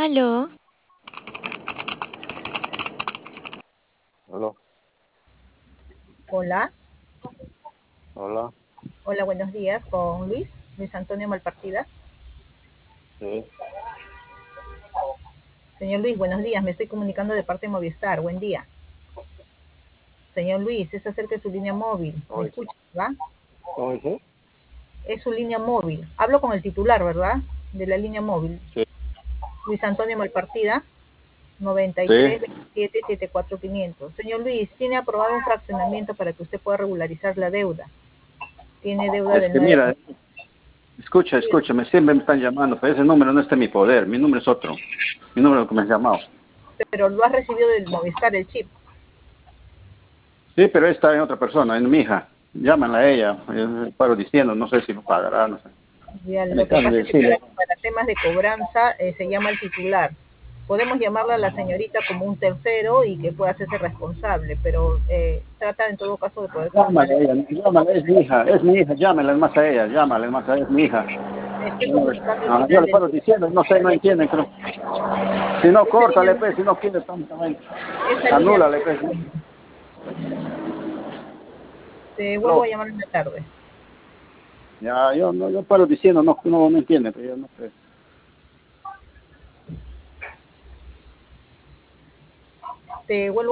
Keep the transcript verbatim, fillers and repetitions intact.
Aló, Hola, Hola, hola, hola, buenos días con Luis, Luis Antonio Malpartida. sí, Señor Luis, buenos días, me estoy comunicando de parte de Movistar, buen día. Señor Luis, es acerca de su línea móvil, ¿me hoy, escucha, verdad? hoy sí, Es su línea móvil, hablo con el titular, ¿verdad? De la línea móvil, sí, Luis Antonio Malpartida, noventa y tres sí. veintisiete setenta y cuatro quinientos. Señor Luis, tiene aprobado un fraccionamiento para que usted pueda regularizar la deuda. Tiene deuda Es de que nueve. mira, escucha, escúchame, siempre me están llamando, pero ese número no está en mi poder, mi número es otro, mi número que me has llamado. Pero lo has recibido del Movistar, el chip. Sí, pero está en otra persona, en mi hija. Llámala a ella, yo paro diciendo, no sé si lo pagará, no sé. Ya, En el lo que caso de pasa es que para, decirle, para temas de cobranza eh, se llama el titular. Podemos llamarla a la señorita como un tercero y que pueda hacerse responsable, pero eh, trata en todo caso de poder llámala comunicar. a ella, llámala, es mi hija, es mi hija, llámala más a ella, llámala más a ella, es mi hija. Me estoy comunicando al Ah, yo final le del paro día. diciendo, no sé, no entienden, creo. Si no, Esta línea córtale, no, pues, si no quiere tanto, esta línea no anúlale, pues. funciona. Te vuelvo a No. llamar en la tarde. Ya, yo no, yo paro diciendo, no, no, no entiende, pero yo no sé. Te vuelvo